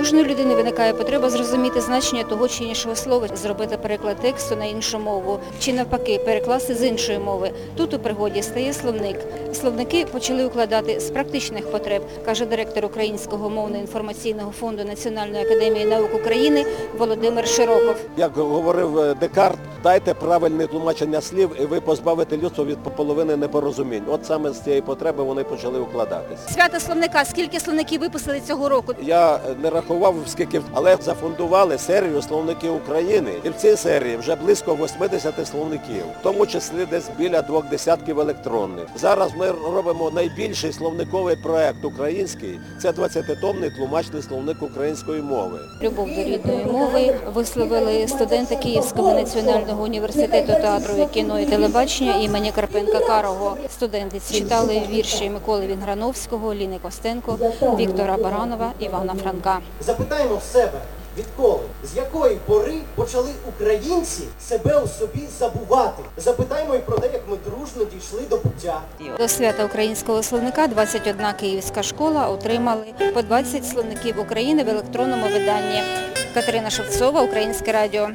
кожної людини виникає потреба зрозуміти значення того чи іншого слова, зробити переклад тексту на іншу мову, чи навпаки, перекласти з іншої мови. Тут у пригоді стає словник. Словники почали укладати з практичних потреб, каже директор Українського мовно-інформаційного фонду Національної академії наук України Володимир Широков. Як говорив Декарт, дайте правильне тлумачення слів і ви позбавите людство від половини непорозумінь. От саме з цієї потреби вони почали укладатись. Свято словника. Скільки словників випустили цього року? Я не рахував скільки, але зафондували серію «Словники України». І в цій серії вже близько 80 словників, в тому числі десь біля 2 десятків електронних. Зараз ми робимо найбільший словниковий проект український. Це 20-томний тлумачний словник української мови. Любов до рідної мови висловили студенти Київського національного університету театру і кіно і телебачення імені Карпенка-Карого. Студенти читали вірші Миколи Вінграновського, Ліни Костенко, Віктора Баранова, Івана Франка. Запитаємо в себе, відколи, з якої пори почали українці себе у собі забувати. Запитаємо і про те, як ми дружно дійшли до буття. До свята українського словника 21 київська школа отримали по 20 словників України в електронному виданні. Катерина Шевцова, Українське радіо.